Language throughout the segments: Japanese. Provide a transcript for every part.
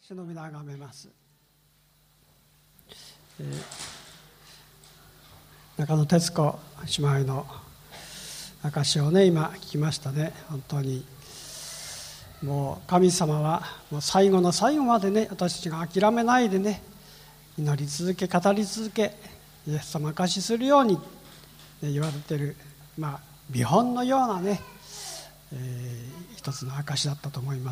主の皆をあがめます。中野徹子姉妹の証をね、今聞きましたね。本当にもう神様はもう最後の最後までね、私たちが諦めないでね、祈り続け語り続け、イエス様を証しするように、言われている、見本のようなね、一つの証だったと思います。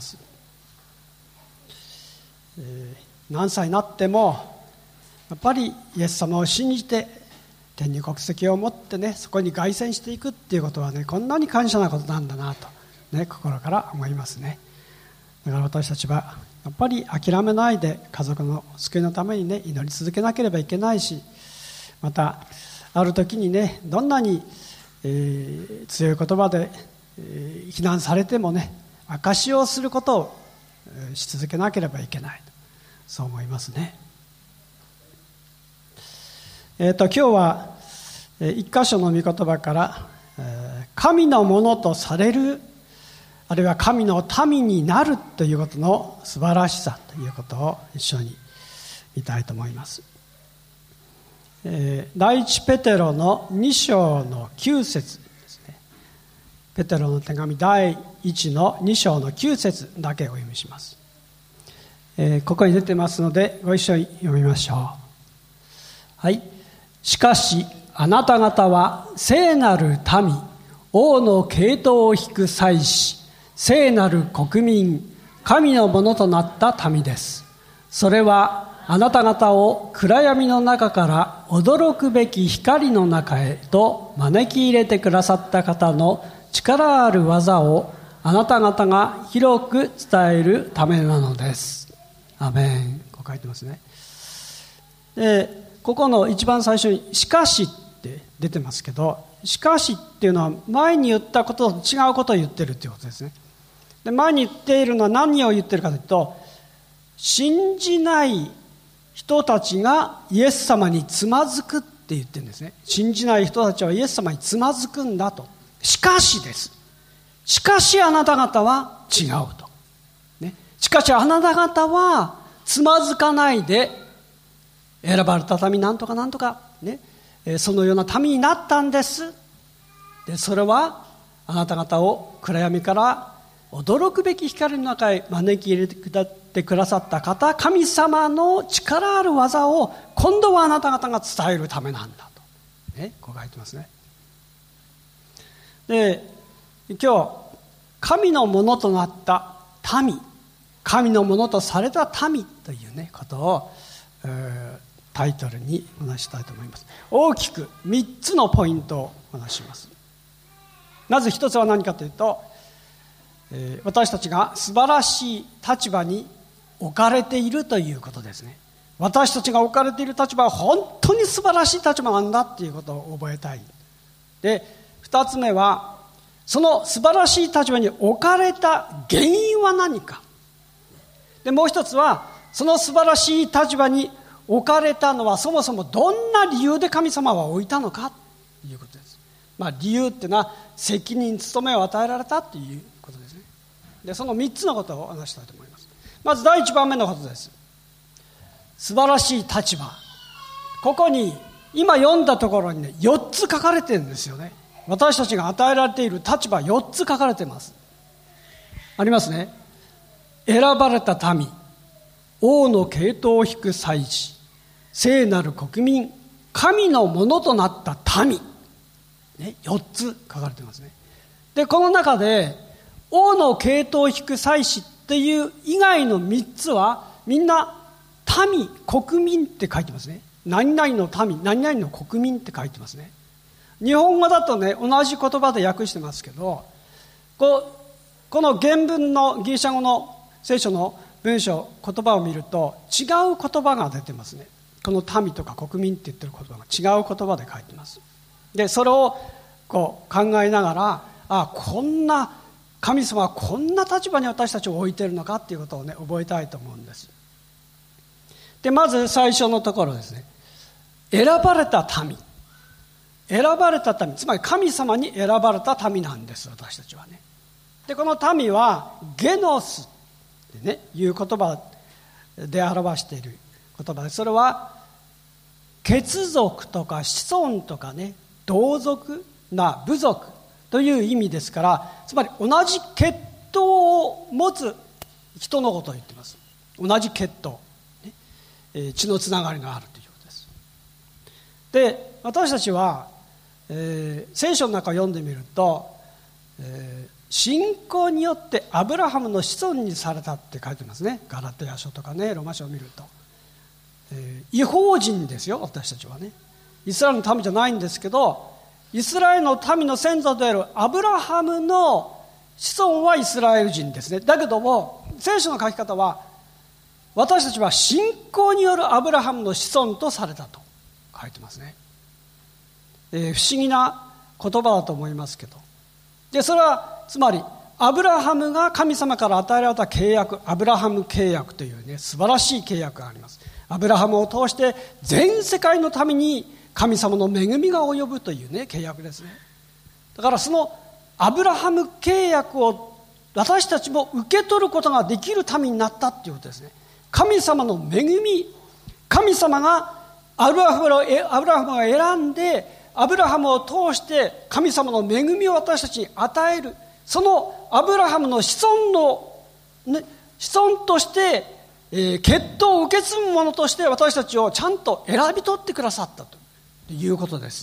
何歳になってもやっぱりイエス様を信じて天に国籍を持ってね、そこに凱旋していくっていうことはね、こんなに感謝なことなんだなと、ね、心から思いますね。だから私たちはやっぱり諦めないで家族の救いのためにね、祈り続けなければいけないし、またある時にね、どんなに、強い言葉で、非難されてもね、証しをすることをし続けなければいけない、そう思いますね。今日は一箇所の御言葉から、神のものとされる、あるいは神の民になるということの素晴らしさということを一緒に見たいと思います。第一ペテロの2章の9節ですね。ペテロの手紙第1の2章の9節だけお読みします。ここに出てますのでご一緒に読みましょう。はい。しかしあなた方は聖なる民、王の系統を引く祭司、聖なる国民、神のものとなった民です。それはあなた方を暗闇の中から驚くべき光の中へと招き入れてくださった方の力ある技をあなた方が広く伝えるためなのです。アメン。こう書いてますね。ここの一番最初にしかしって出てますけど、しかしっていうのは前に言ったことと違うことを言ってるっていうことですね。で、前に言っているのは何を言ってるかというと、信じない人たちがイエス様につまずくって言ってるんですね。信じない人たちはイエス様につまずくんだと。しかしです。しかしあなた方は違うと、ね、しかしあなた方はつまずかないで選ばれた民なんとかなんとか、ね、そのような民になったんです。で、それはあなた方を暗闇から驚くべき光の中へ招き入れてくださった方、神様の力ある技を今度はあなた方が伝えるためなんだと、ね、こう書いてますね。で、今日神のものとなった民、神のものとされた民というね、ことを、タイトルにお話したいと思います。大きく3つのポイントをお話します。まず一つは何かというと、私たちが素晴らしい立場に置かれているということですね。私たちが置かれている立場は本当に素晴らしい立場なんだということを覚えたい。で、二つ目はその素晴らしい立場に置かれた原因は何か。で、もう一つはその素晴らしい立場に置かれたのはそもそもどんな理由で神様は置いたのかということです。理由っていうのは責任、務めを与えられたということですね。で、その3つのことを話したいと思います。まず第1番目のことです。素晴らしい立場。ここに今読んだところにね、4つ書かれてるんですよね。私たちが与えられている立場4つ書かれています。ありますね。選ばれた民、王の系統を引く祭司、聖なる国民、神のものとなった民、ね、4つ書かれていますね。で、この中で王の系統を引く祭司っていう以外の3つはみんな民、国民って書いてますね。何々の民、何々の国民って書いてますね。日本語だとね、同じ言葉で訳してますけど、この原文のギリシャ語の聖書の文章、言葉を見ると違う言葉が出てますね。この民とか国民って言ってる言葉が違う言葉で書いてます。で、それを考えながら、こんな神様はこんな立場に私たちを置いているのかっていうことをね、覚えたいと思うんです。で、まず最初のところですね。選ばれた民。選ばれた民、つまり神様に選ばれた民なんです、私たちはね。で、この民はゲノスってね、いう言葉で表している言葉です。それは血族とか子孫とかね、同族な部族という意味ですから、つまり同じ血統を持つ人のことを言っています。同じ血統、ね、血のつながりがあるということです。で、私たちは、聖書の中を読んでみると、信仰によってアブラハムの子孫にされたって書いてますね。ガラテヤ書とかね、ローマ書を見ると、異邦人ですよ、私たちはね。イスラエルの民じゃないんですけど、イスラエルの民の先祖であるアブラハムの子孫はイスラエル人ですね。だけども聖書の書き方は、私たちは信仰によるアブラハムの子孫とされたと書いてますね。不思議な言葉だと思いますけど、でそれはつまりアブラハムが神様から与えられた契約、アブラハム契約というね、素晴らしい契約があります。アブラハムを通して全世界のために神様の恵みが及ぶというね、契約ですね。だからそのアブラハム契約を私たちも受け取ることができる民になったということですね。神様の恵み、神様がアブラハムが選んで、アブラハムを通して神様の恵みを私たちに与える、そのアブラハムの子孫として、血統を受け継ぐ者として私たちをちゃんと選び取ってくださったということです。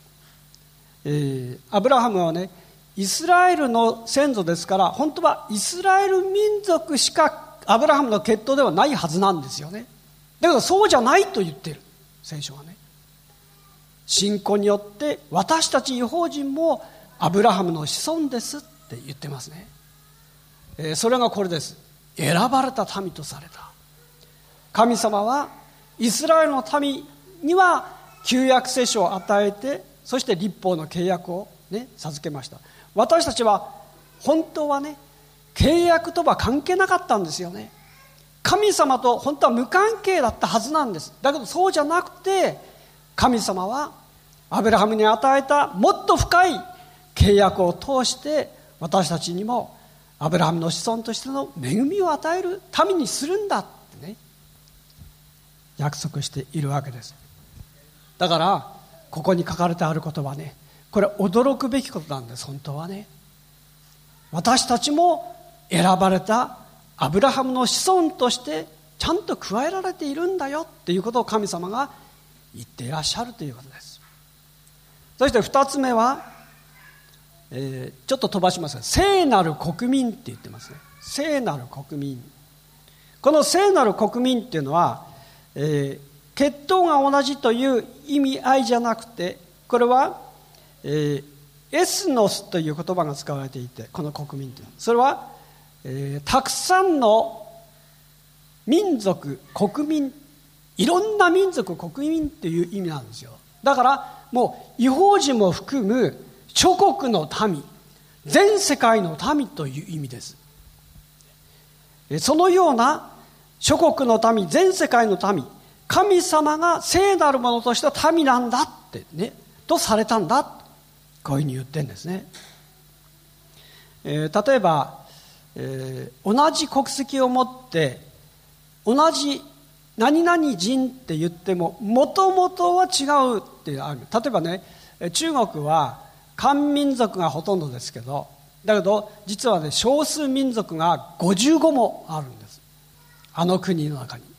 アブラハムはね、イスラエルの先祖ですから、本当はイスラエル民族しかアブラハムの血統ではないはずなんですよね。だけどそうじゃないと言っている聖書はね。信仰によって私たち異邦人もアブラハムの子孫ですって言ってますね。それがこれです。選ばれた民とされた。神様はイスラエルの民には旧約聖書を与えて、そして律法の契約をね、授けました。私たちは本当はね、契約とは関係なかったんですよね。神様と本当は無関係だったはずなんです。だけどそうじゃなくて、神様はアブラハムに与えたもっと深い契約を通して私たちにもアブラハムの子孫としての恵みを与える民にするんだってね、約束しているわけです。だからここに書かれてあることはね、これ驚くべきことなんです。本当はね、私たちも選ばれたアブラハムの子孫としてちゃんと加えられているんだよっていうことを神様が言っていらっしゃるということです。そして2つ目は、ちょっと飛ばしますが、聖なる国民って言ってますね。聖なる国民。この聖なる国民っていうのは、血統が同じという意味合いじゃなくて、これは、エスノスという言葉が使われていて、この国民というのは、それは、たくさんの民族、国民、いろんな民族、国民という意味なんですよ。だからもう異邦人も含む諸国の民、全世界の民という意味です。そのような諸国の民、全世界の民、神様が聖なるものとした民なんだってね、とされたんだ、こういうふうに言ってるんですね。例えば、同じ国籍を持って同じ何々人って言ってももともとは違うっていうのがある。例えばね、中国は漢民族がほとんどですけど、だけど実はね、少数民族が55もあるんです。あの国の中に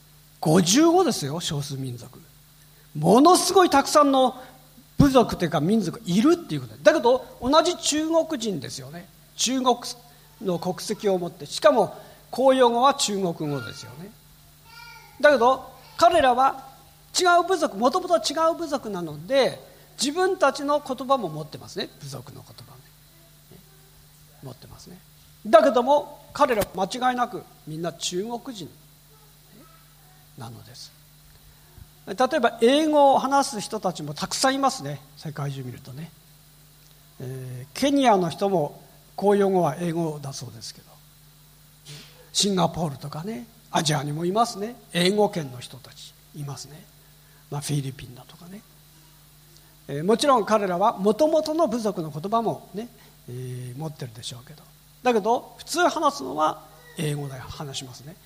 55ですよ、少数民族。ものすごいたくさんの部族というか民族がいるっていうことだけど、同じ中国人ですよね。中国の国籍を持って、しかも公用語は中国語ですよね。だけど彼らは違う部族、もともとは違う部族なので、自分たちの言葉も持ってますね。部族の言葉ね、持ってますね。だけども彼らは間違いなくみんな中国人なのです。例えば英語を話す人たちもたくさんいますね、世界中見るとね。ケニアの人も公用語は英語だそうですけど、シンガポールとかね、アジアにもいますね。英語圏の人たちいますね。フィリピンだとかね。もちろん彼らはもともとの部族の言葉もね、持ってるでしょうけど、だけど普通話すのは英語で話しますね。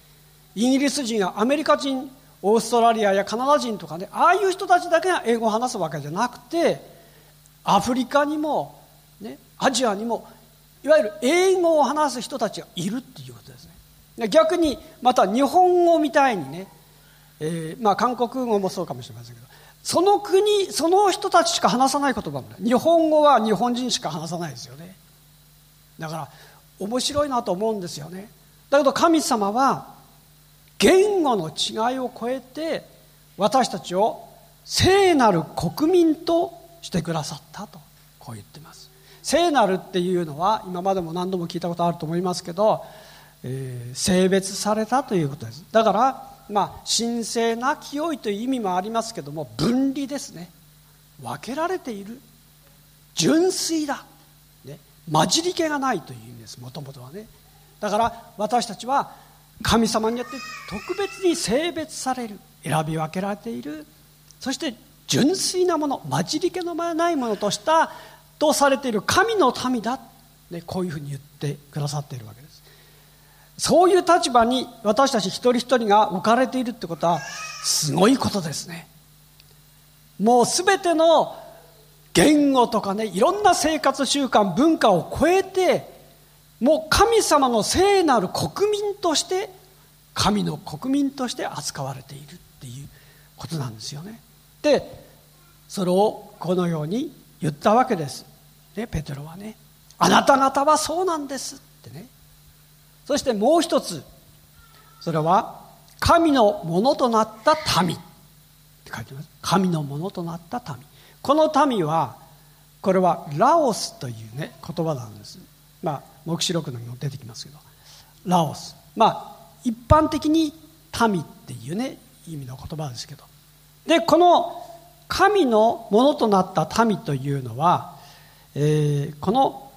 イギリス人やアメリカ人、オーストラリアやカナダ人とかね、ああいう人たちだけが英語を話すわけじゃなくて、アフリカにも、ね、アジアにもいわゆる英語を話す人たちがいるっていうことですね。逆にまた日本語みたいにね、韓国語もそうかもしれませんけど、その国その人たちしか話さない言葉もね、日本語は日本人しか話さないですよね。だから面白いなと思うんですよね。だけど神様は言語の違いを超えて私たちを聖なる国民としてくださったと、こう言ってます。聖なるっていうのは今までも何度も聞いたことあると思いますけど、性別されたということです。だから神聖な清いという意味もありますけども、分離ですね。分けられている、純粋だ、ね、混じり気がないという意味です。もともとはね。だから私たちは神様によって特別に性別される、選び分けられている、そして純粋なもの、混じり気のないものとされている神の民だ、ね、こういうふうに言ってくださっているわけです。そういう立場に私たち一人一人が置かれているってことはすごいことですね。もうすべての言語とかね、いろんな生活習慣文化を超えて、もう神様の聖なる国民として、神の国民として扱われているっていうことなんですよね。でそれをこのように言ったわけです、ね、ペテロはね、あなた方はそうなんですってね。そしてもう一つ、それは神のものとなった民って書いてます。神のものとなった民。この民は、これはラオスというね言葉なんです。黙示録にも出てきますけど、ラオス、一般的に民っていうね意味の言葉ですけど、でこの神のものとなった民というのは、こ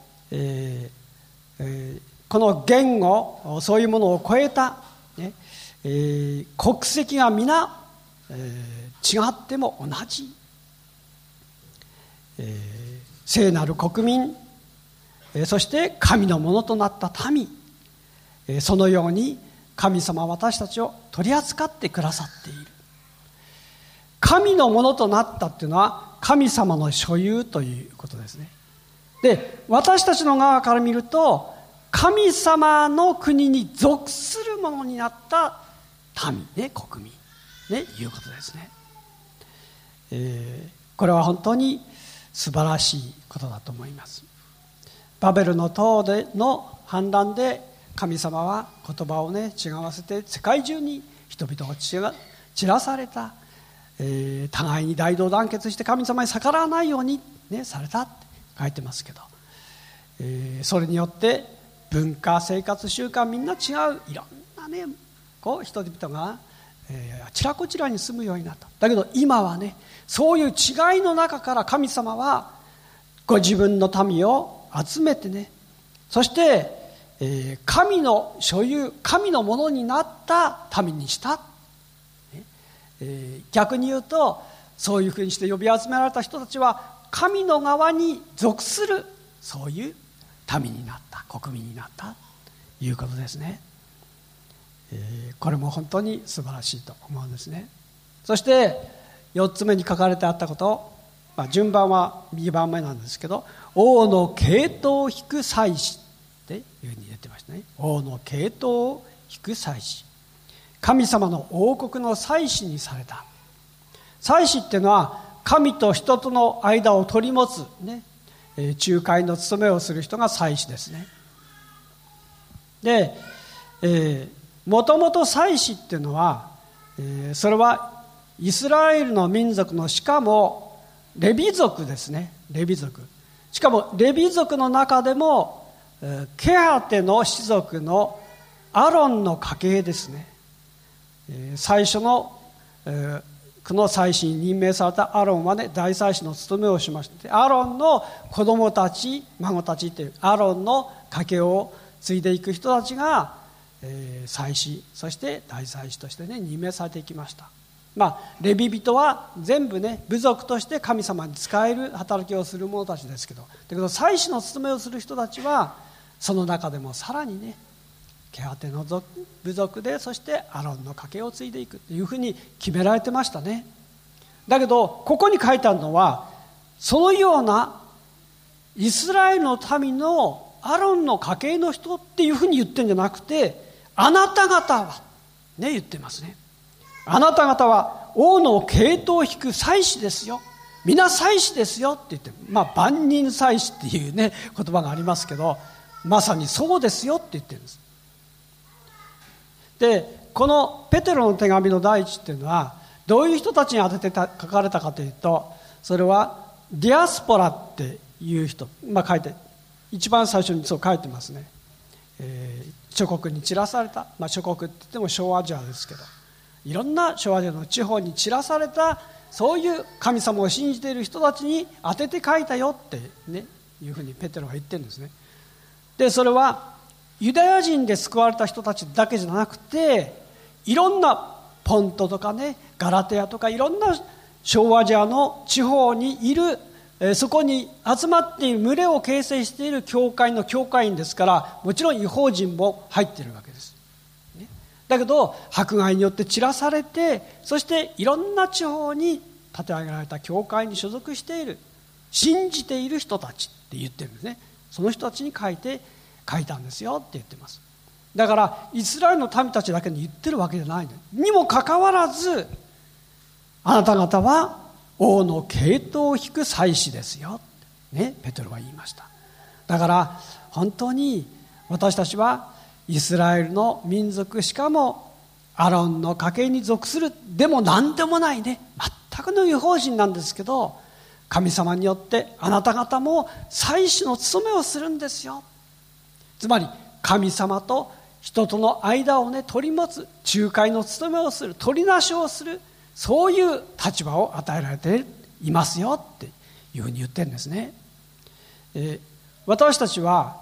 の言語、そういうものを超えた、ね、国籍が皆、違っても同じ、聖なる国民、そして神のものとなった民、そのように神様は私たちを取り扱ってくださっている。神のものとなったっていうのは神様の所有ということですね。で私たちの側から見ると、神様の国に属するものになった民ね、国民ね、いうことですね。これは本当に素晴らしいことだと思います。バベルの塔での反乱で神様は言葉をね違わせて世界中に人々が散らされた、互いに大同団結して神様に逆らわないように、ね、されたって書いてますけど、それによって文化、生活習慣みんな違う、いろんなね人々が、あちらこちらに住むようになった。だけど今はね、そういう違いの中から神様はご自分の民を集めてね、そして、神の所有、神のものになった民にした、逆に言うと、そういうふうにして呼び集められた人たちは神の側に属する、そういう民になった、国民になったということですね。これも本当に素晴らしいと思うんですね。そして4つ目に書かれてあったこと、順番は2番目なんですけど、王の系統を引く祭司っていうふうに言ってましたね。王の系統を引く祭司、神様の王国の祭司にされた。祭司っていうのは神と人との間を取り持つ、ね、仲介の務めをする人が祭司ですね。で、もともと祭司っていうのは、それはイスラエルの民族の、しかもレビ族ですね。レビ族、しかもレビ族の中でもケハテの氏族のアロンの家系ですね。最初の、この祭司に任命されたアロンはね、大祭司の務めをしまして、アロンの子供たち、孫たちというアロンの家系を継いでいく人たちが、祭司、そして大祭司としてね任命されていきました。レビ人は全部ね部族として神様に仕える働きをする者たちですけど、だけど祭司の務めをする人たちはその中でもさらにねケハテの部族で、そしてアロンの家系を継いでいくというふうに決められてましたね。だけどここに書いてあるのは、そのようなイスラエルの民のアロンの家系の人っていうふうに言ってるんじゃなくて、あなた方はね、言ってますね。あなた方は王の系統を引く祭司ですよ、皆祭司ですよって言って、万人祭司っていうね言葉がありますけど、まさにそうですよって言ってるんです。でこのペテロの手紙の第一っていうのはどういう人たちに当てて書かれたかというと、それはディアスポラっていう人、書いて一番最初にそう書いてますね。諸国に散らされた、諸国って言っても小アジアですけど、いろんな小アジアの地方に散らされた、そういう神様を信じている人たちに当てて書いたよってね、いうふうにペテロが言ってるんですね。でそれはユダヤ人で救われた人たちだけじゃなくて、いろんなポントとかね、ガラテヤとかいろんな小アジアの地方にいる、そこに集まっている群れを形成している教会の教会員ですから、もちろん異邦人も入っているわけです、ね、だけど迫害によって散らされて、そしていろんな地方に立て上げられた教会に所属している、信じている人たちって言ってるんですね。その人たちに書いたんですよって言ってます。だからイスラエルの民たちだけに言ってるわけじゃないのにもかかわらず、あなた方は王の系統を引く祭司ですよ、ね、ペテロは言いました。だから本当に私たちはイスラエルの民族、しかもアロンの家系に属する、でも何でもないね、全くの異邦人なんですけど、神様によってあなた方も祭司の務めをするんですよ。つまり神様と人との間をね、取り持つ仲介の務めをする、取りなしをする、そういう立場を与えられていますよっていうふうに言ってるんですね。私たちは、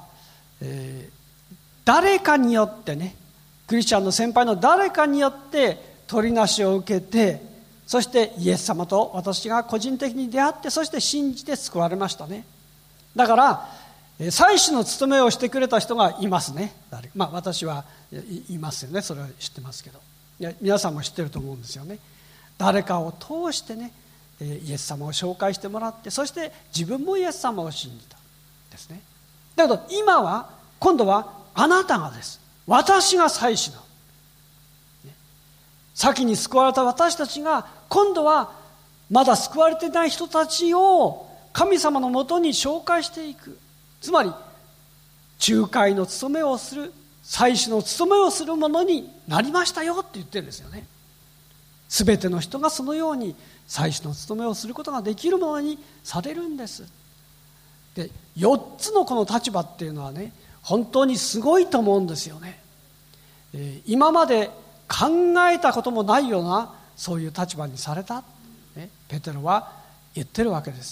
誰かによってね、クリスチャンの先輩の誰かによって取りなしを受けて、そしてイエス様と私が個人的に出会って、そして信じて救われましたね。だから祭司の務めをしてくれた人がいますね。私はいますよね。それは知ってますけど、皆さんも知ってると思うんですよね。誰かを通してね、イエス様を紹介してもらって、そして自分もイエス様を信じたですね。だけど今度はあなたがです。私が祭司なの、ね、先に救われた私たちが今度はまだ救われてない人たちを神様のもとに紹介していく。つまり仲介の務めをする、祭司の務めをするものになりましたよって言ってるんですよね。すべての人がそのように祭司の務めをすることができるものにされるんです。で、4つのこの立場っていうのはね、本当にすごいと思うんですよね。今まで考えたこともないようなそういう立場にされた、ね、ペテロは言ってるわけです。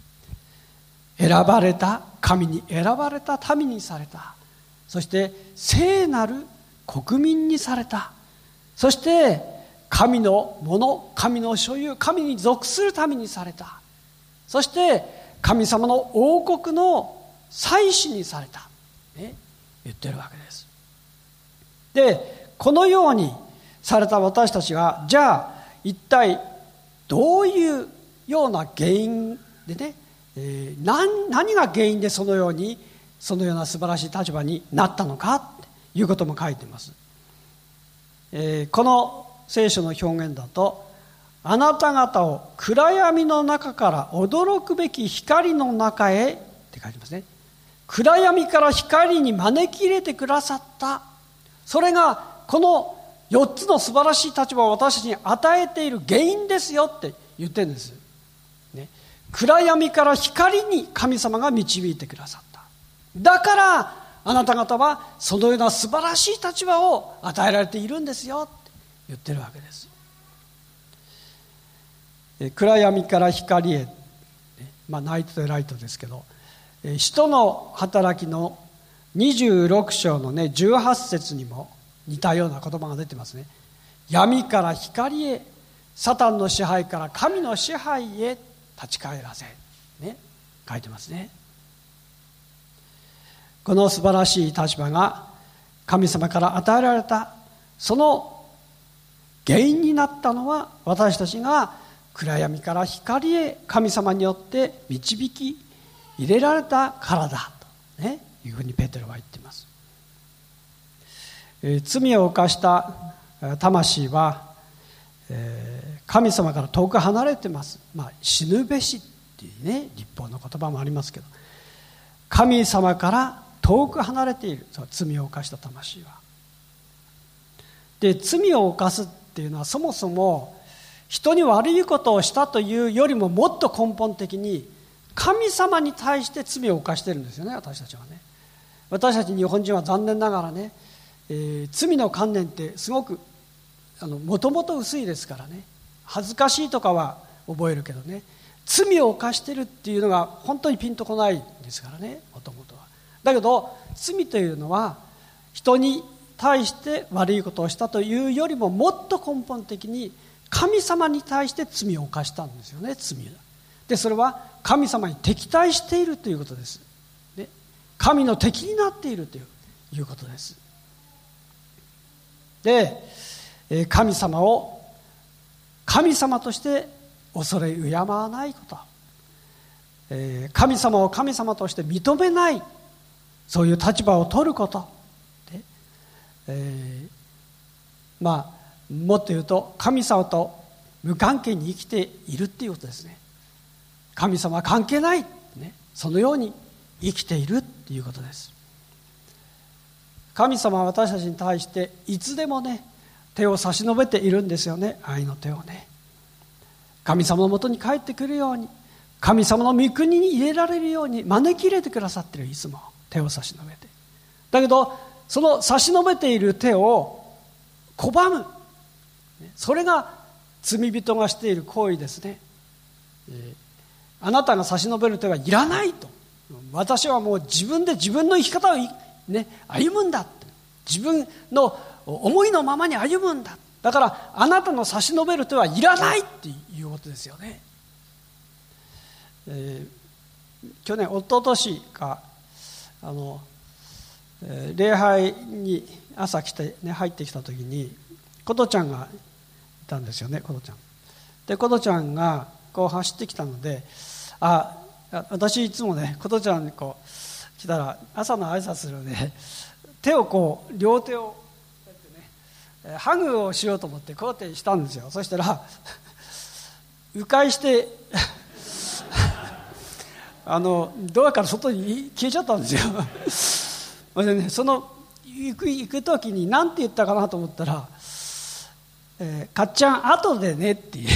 神に選ばれた民にされた、そして聖なる国民にされた、そして神のもの、神の所有、神に属する民にされた、そして神様の王国の祭司にされた、ね、言ってるわけです。で、このようにされた私たちが、じゃあ一体どういうような原因でね、何が原因でそのような素晴らしい立場になったのかということも書いています。この聖書の表現だと、あなた方を暗闇の中から驚くべき光の中へって書いてますね。暗闇から光に招き入れてくださった、それがこの4つの素晴らしい立場を私たちに与えている原因ですよって言ってるんです、ね、暗闇から光に神様が導いてくださった。だからあなた方はそのような素晴らしい立場を与えられているんですよって言ってるわけです。暗闇から光へ、ナイトとライトですけど、使徒の働きの26章のね18節にも似たような言葉が出てますね。闇から光へ、サタンの支配から神の支配へ立ち返らせ、ね、書いてますね。この素晴らしい立場が神様から与えられたその原因になったのは、私たちが暗闇から光へ神様によって導き入れられたからだと、いうふうにペテロは言っています。罪を犯した魂は、神様から遠く離れてます。死ぬべしっていう立法の言葉もありますけど、神様から遠く離れている、その罪を犯した魂は。で、罪を犯すっていうのは、そもそも人に悪いことをしたというよりももっと根本的に神様に対して罪を犯しているんですよね、私たちはね。私たち日本人は残念ながらね、罪の観念ってすごくもともと薄いですからね。恥ずかしいとかは覚えるけどね、罪を犯しているっていうのが本当にピンとこないんですからね、もともとは。だけど罪というのは人に対して悪いことをしたというよりももっと根本的に神様に対して罪を犯したんですよね、罪で、それは神様に敵対しているということです。で、神の敵になっているということです。で、神様を神様として恐れ敬わないこと、神様を神様として認めない、そういう立場を取ることで、もっと言うと神様と無関係に生きているっていうことですね。神様は関係ない、そのように生きているっていうことです。神様は私たちに対していつでもね、手を差し伸べているんですよね、愛の手をね。神様のもとに帰ってくるように、神様の御国に入れられるように招き入れてくださっている、いつも手を差し伸べて。だけどその差し伸べている手を拒む、それが罪人がしている行為ですね。あなたが差し伸べる手はいらないと、私はもう自分で自分の生き方を、歩むんだって、自分の思いのままに歩むんだ、だからあなたの差し伸べる手はいらないっていうことですよね。去年一昨年か礼拝に朝来て、入ってきた時に琴ちゃんがいたんですよね。琴ちゃんで、琴ちゃんがこう走ってきたので、私いつもね、琴ちゃんにこう来たら朝の挨拶するので、手を両手をこうやってね、ハグをしようと思ってこうやってしたんですよ。そしたら迂回してドアから外に消えちゃったんですよ。でね、その行く時に何て言ったかなと思ったら、かっちゃん後でねっていう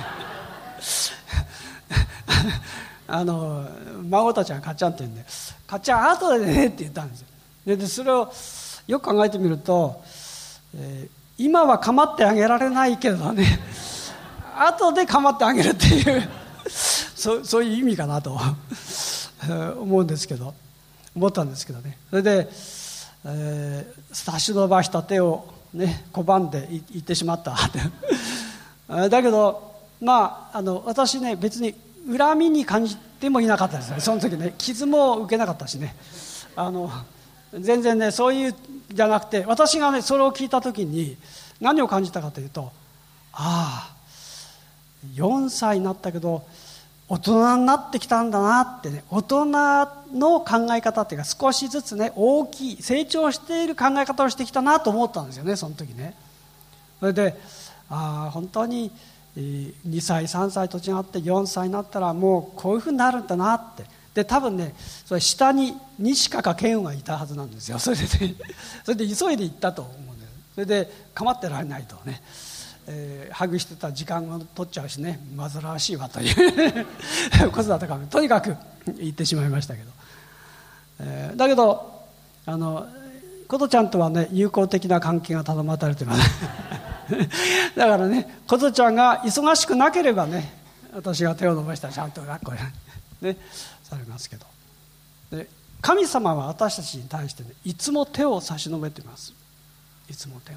孫たちはかっちゃんって言うんで、かっちゃん後でねって言ったんですよ。でそれをよく考えてみると、今は構ってあげられないけどね、後で構ってあげるっていうそういう意味かなと思ったんですけどね。それで、差し伸ばした手をね、拒んで行ってしまっただけど私ね、別に恨みに感じてもいなかったですね。その時ね、傷も受けなかったしね、全然ね、そういうじゃなくて、私がねそれを聞いた時に何を感じたかというと、4歳になったけど大人になってきたんだなってね、大人の考え方っていうか、少しずつね、大きい成長している考え方をしてきたなと思ったんですよね、その時ね。それで本当に2歳3歳と違って4歳になったらもうこういうふうになるんだなって。で多分ね、それ下に西川か健吾がいたはずなんですよ。それで急いで行ったと思うんです。それで構ってられないとね、ハグしてた時間を取っちゃうしね、煩わしいわということだったから、とにかく言ってしまいましたけど、だけど琴ちゃんとはね、友好的な関係が保たれてますだからね、琴ちゃんが忙しくなければね、私が手を伸ばしたらちゃんと学校へねされますけど、で神様は私たちに対してね、いつも手を差し伸べています。いつも手をね、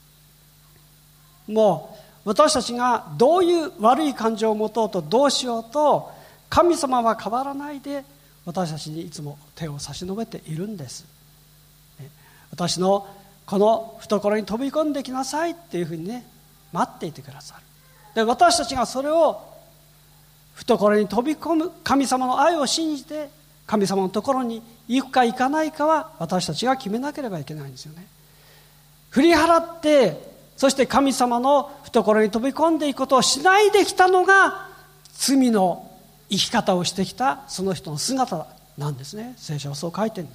もう私たちがどういう悪い感情を持とうとどうしようと、神様は変わらないで私たちにいつも手を差し伸べているんです。私のこの懐に飛び込んできなさいっていうふうにね、待っていてくださる。で、私たちがそれを懐に飛び込む神様の愛を信じて神様のところに行くか行かないかは私たちが決めなければいけないんですよね。振り払ってそして神様の懐に飛び込んでいくことをしないできたのが罪の生き方をしてきたその人の姿なんですね。聖書はそう書いてるんです。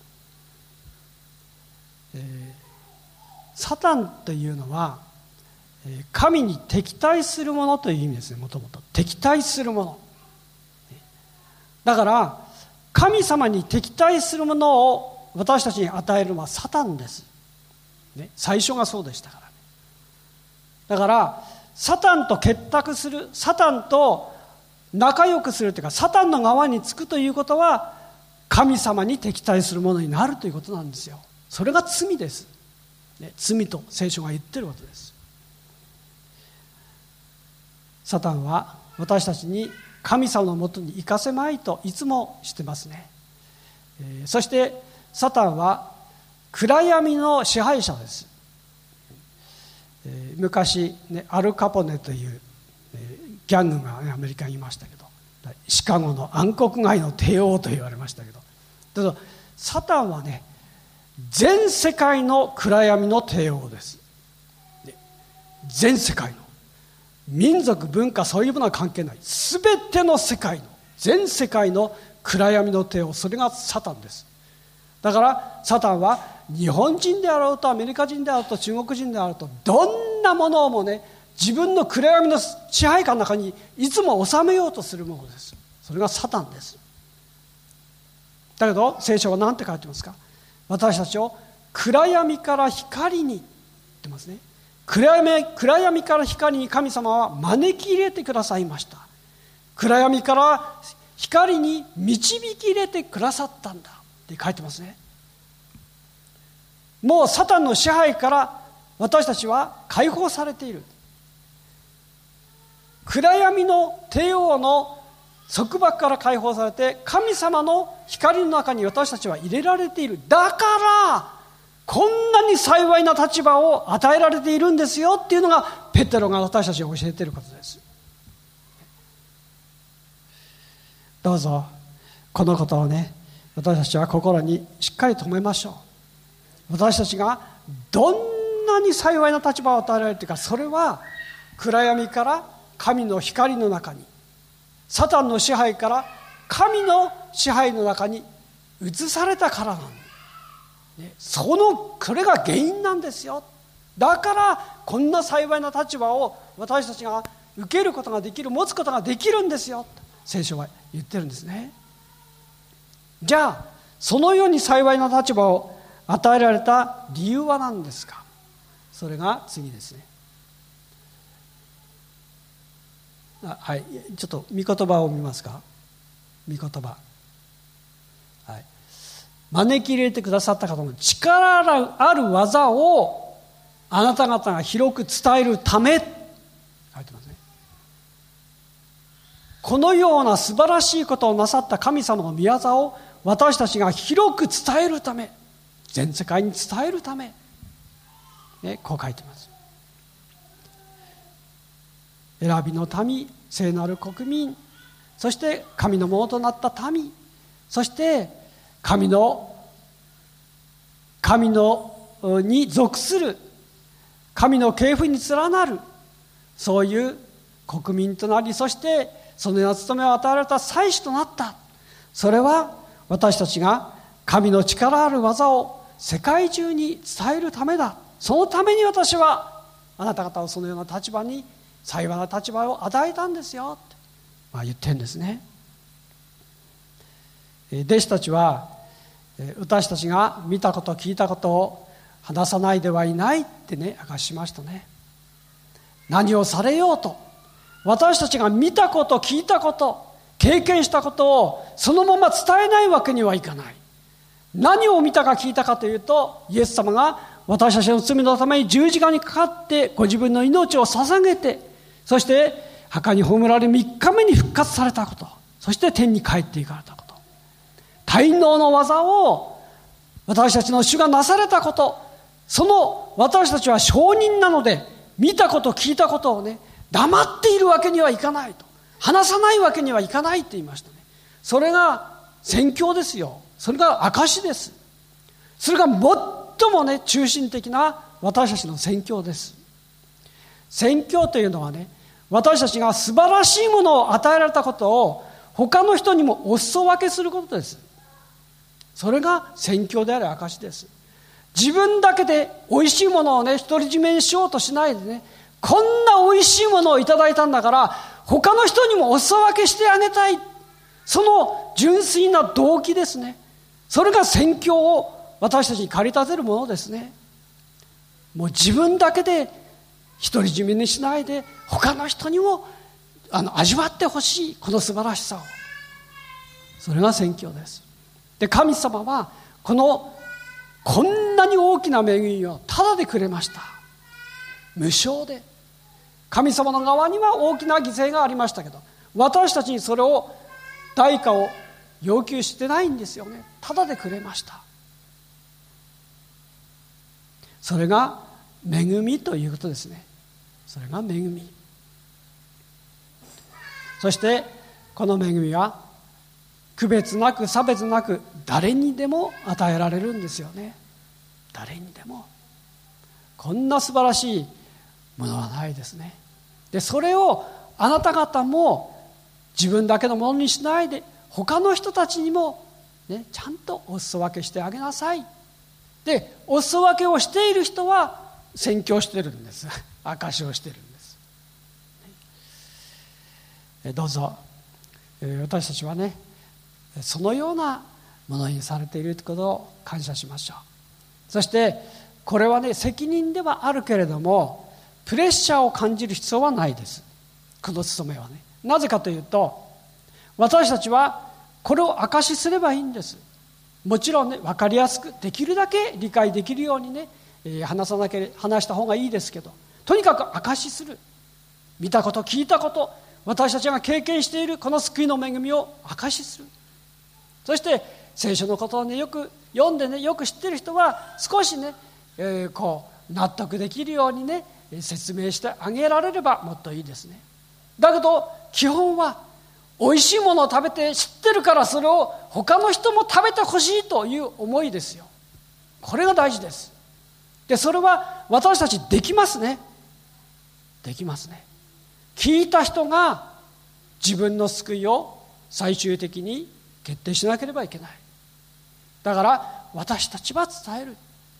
サタンというのは神に敵対するものという意味ですね。もともと敵対するものだから、神様に敵対するものを私たちに与えるのはサタンです、ね、最初がそうでしたから、ね、だからサタンと結託する、サタンと仲良くするというか、サタンの側につくということは神様に敵対するものになるということなんですよ。それが罪です、ね、罪と聖書が言ってることです。サタンは私たちに神様のもとに行かせまいといつもしてますね。そしてサタンは暗闇の支配者です。昔、ね、アルカポネという、ギャングが、ね、アメリカにいましたけど、シカゴの暗黒街の帝王と言われましたけど、だからサタンはね、全世界の暗闇の帝王です。全世界の民族文化そういうものは関係ない、すべての世界の全世界の暗闇の帝王、それがサタンです。だからサタンは日本人であろうとアメリカ人であろうと中国人であろうと、どんなものもね、自分の暗闇の支配下の中にいつも収めようとするものです。それがサタンです。だけど聖書は何て書いてますか。私たちを暗闇から光に言ってますね。暗闇から光に神様は招き入れてくださいました。暗闇から光に導き入れてくださったんだって書いてますね。もうサタンの支配から私たちは解放されている。暗闇の帝王の束縛から解放されて神様の光の中に私たちは入れられている。だからこんなに幸いな立場を与えられているんですよっていうのがペテロが私たちに教えていることです。どうぞこのことをね、私たちは心にしっかり留めましょう。私たちがどんなに幸いな立場を与えられているか、それは暗闇から神の光の中に、サタンの支配から神の支配の中に移されたからなんです。これが原因なんですよ。だからこんな幸いな立場を私たちが受けることができる、持つことができるんですよ、聖書は言ってるんですね。じゃあそのように幸いな立場を与えられた理由は何ですか。それが次ですね。はい、ちょっと御言葉を見ますか。御言葉、はい、招き入れてくださった方の力ある技をあなた方が広く伝えるため、書いてますね。このような素晴らしいことをなさった神様の御業を私たちが広く伝えるため、全世界に伝えるため、ね、こう書いてます。選びの民、聖なる国民、そして神のものとなった民、そして神のに属する、神の系譜に連なる、そういう国民となり、そしてそのような務めを与えられた祭司となった。それは私たちが神の力ある技を世界中に伝えるためだ。そのために私はあなた方をそのような立場に、幸いな立場を与えたんですよって、言ってるんですね。弟子たちは私たちが見たこと聞いたことを話さないではいないってね、明かしましたね。何をされようと私たちが見たこと聞いたこと経験したことをそのまま伝えないわけにはいかない。何を見たか聞いたかというと、イエス様が私たちの罪のために十字架にかかってご自分の命を捧げて、そして墓に葬られ3日目に復活されたこと、そして天に帰っていかれたこと、大能の技を私たちの主がなされたこと、 その私たちは証人なので、見たこと聞いたことをね、黙っているわけにはいかないと、話さないわけにはいかないと言いましたね。それが宣教ですよ。それが証です。それが最もね、中心的な私たちの宣教です。宣教というのはね、私たちが素晴らしいものを与えられたことを他の人にもお裾分けすることです。それが宣教である証です。自分だけで美味しいものをね、独り占めにしようとしないでね、こんな美味しいものをいただいたんだから他の人にもお裾分けしてあげたい、その純粋な動機ですね。それが宣教を私たちに駆り立てるものですね。もう自分だけで独り占めにしないで、他の人にも味わってほしい、この素晴らしさを。それが宣教です。で、神様はこんなに大きな恵みをただでくれました。無償で。神様の側には大きな犠牲がありましたけど、私たちにそれを代価を要求してないんですよね。ただでくれました。それが恵みということですね。それが恵み。そしてこの恵みは区別なく差別なく誰にでも与えられるんですよね。誰にでも。こんな素晴らしいものはないですね。で、それをあなた方も自分だけのものにしないで、他の人たちにも、ね、ちゃんとお裾分けしてあげなさい。で、お裾分けをしている人は宣教してるんです。証しをしてるんです。どうぞ私たちはね、そのようなものにされているということを感謝しましょう。そしてこれはね、責任ではあるけれどもプレッシャーを感じる必要はないです。この務めはね。なぜかというと、私たちはこれを証しすればいいんです。もちろんね、分かりやすくできるだけ理解できるようにね、話した方がいいですけど、とにかく証しする。見たこと聞いたこと、私たちが経験しているこの救いの恵みを証しする。そして聖書のことをね、よく読んでね、よく知っている人は少しね、納得できるようにね、説明してあげられればもっといいですね。だけど基本は美味しいものを食べて知ってるから、それを他の人も食べてほしいという思いですよ。これが大事です。で、それは私たちできますね。できますね。聞いた人が自分の救いを最終的に決定しなければいけない。だから私たちは伝える。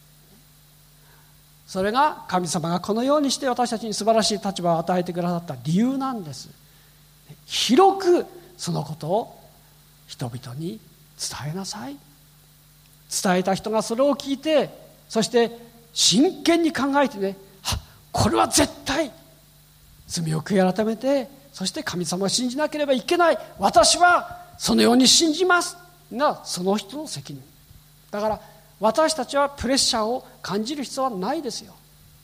それが神様がこのようにして私たちに素晴らしい立場を与えてくださった理由なんです。広くそのことを人々に伝えなさい。伝えた人がそれを聞いて、そして真剣に考えてね、これは絶対罪を悔い改めて、そして神様を信じなければいけない、私はそのように信じますが、その人の責任だから、私たちはプレッシャーを感じる必要はないですよ。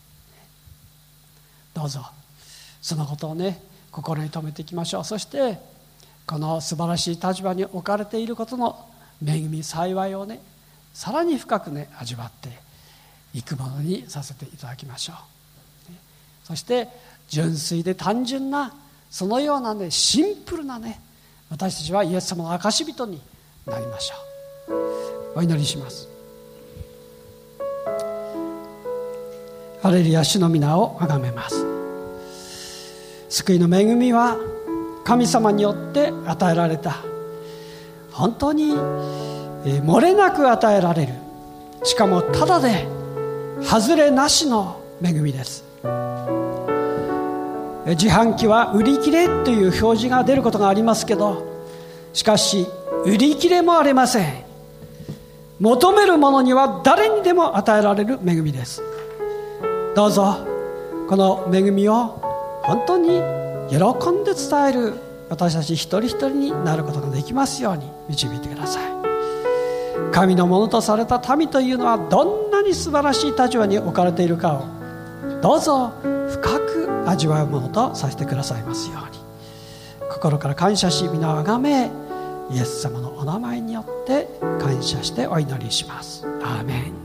どうぞそのことをね、心に留めていきましょう。そしてこの素晴らしい立場に置かれていることの恵み幸いをね、さらに深くね、味わっていくものにさせていただきましょう。そして純粋で単純なそのようなね、シンプルなね、私たちはイエス様の証人になりましょう。お祈りします。ハレルヤ、主の皆をあがめます。救いの恵みは神様によって与えられた、本当に漏れなく与えられる、しかもただで外れなしの恵みです。自販機は売り切れという表示が出ることがありますけど、しかし売り切れもありません。求めるものには誰にでも与えられる恵みです。どうぞこの恵みを本当に喜んで伝える私たち一人一人になることができますように導いてください。神のものとされた民というのはどんなに素晴らしい立場に置かれているかをどうぞ深く味わうものとさせてくださいますように、心から感謝し皆をあがめ、イエス様のお名前によって感謝してお祈りします。アーメン。